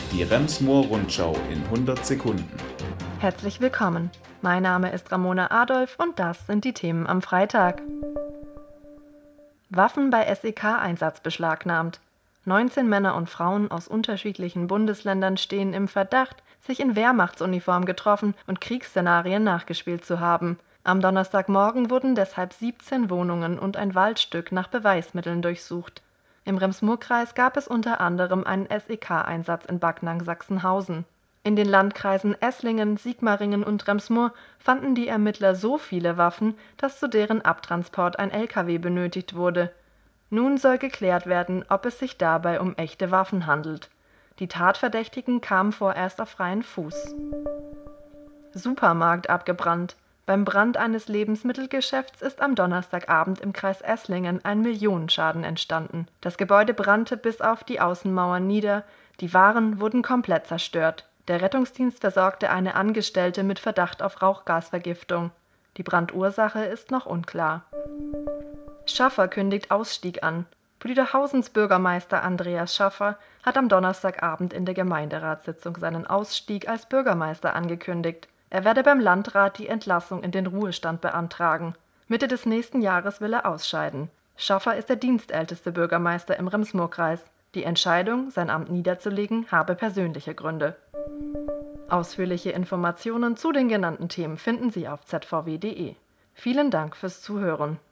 Die Rems-Murr-Rundschau in 100 Sekunden. Herzlich willkommen. Mein Name ist Ramona Adolf und das sind die Themen am Freitag. Waffen bei SEK-Einsatz beschlagnahmt. 19 Männer und Frauen aus unterschiedlichen Bundesländern stehen im Verdacht, sich in Wehrmachtsuniform getroffen und Kriegsszenarien nachgespielt zu haben. Am Donnerstagmorgen wurden deshalb 17 Wohnungen und ein Waldstück nach Beweismitteln durchsucht. Im Rems-Murr-Kreis gab es unter anderem einen SEK-Einsatz in Backnang-Sachsenhausen. In den Landkreisen Esslingen, Sigmaringen und Rems-Murr fanden die Ermittler so viele Waffen, dass zu deren Abtransport ein LKW benötigt wurde. Nun soll geklärt werden, ob es sich dabei um echte Waffen handelt. Die Tatverdächtigen kamen vorerst auf freien Fuß. Supermarkt abgebrannt. Beim Brand eines Lebensmittelgeschäfts ist am Donnerstagabend im Kreis Esslingen ein Millionenschaden entstanden. Das Gebäude brannte bis auf die Außenmauern nieder, die Waren wurden komplett zerstört. Der Rettungsdienst versorgte eine Angestellte mit Verdacht auf Rauchgasvergiftung. Die Brandursache ist noch unklar. Schaffer kündigt Ausstieg an. Blüderhausens Bürgermeister Andreas Schaffer hat am Donnerstagabend in der Gemeinderatssitzung seinen Ausstieg als Bürgermeister angekündigt. Er werde beim Landrat die Entlassung in den Ruhestand beantragen. Mitte des nächsten Jahres will er ausscheiden. Schaffer ist der dienstälteste Bürgermeister im Rems-Murr-Kreis. Die Entscheidung, sein Amt niederzulegen, habe persönliche Gründe. Ausführliche Informationen zu den genannten Themen finden Sie auf zvw.de. Vielen Dank fürs Zuhören.